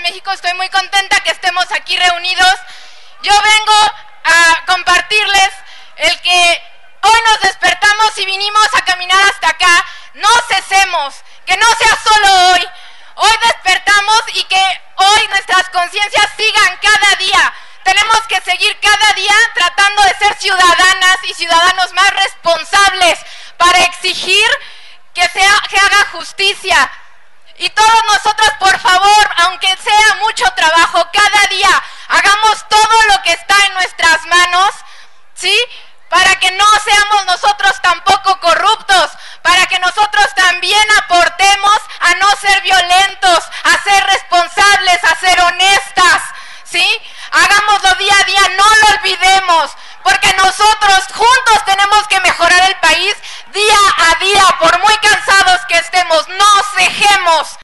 México. Estoy muy contenta que estemos aquí reunidos. Yo vengo a compartirles el que hoy nos despertamos y vinimos a caminar hasta acá. No cesemos, que no sea solo hoy. Hoy despertamos y que hoy nuestras conciencias sigan cada día. Tenemos que seguir cada día tratando de ser ciudadanas y ciudadanos más responsables para exigir que haga justicia. Y todos nosotros, por favor, aunque sea mucho trabajo, cada día hagamos todo lo que está en nuestras manos, ¿sí? Para que no seamos nosotros tampoco corruptos, para que nosotros también aportemos a no ser violentos, a ser responsables, a ser honestas, ¿sí? Hagámoslo día a día, no lo olvidemos, porque nosotros juntos tenemos que mejorar el país día a día, por muy cansados que estemos, no cejemos.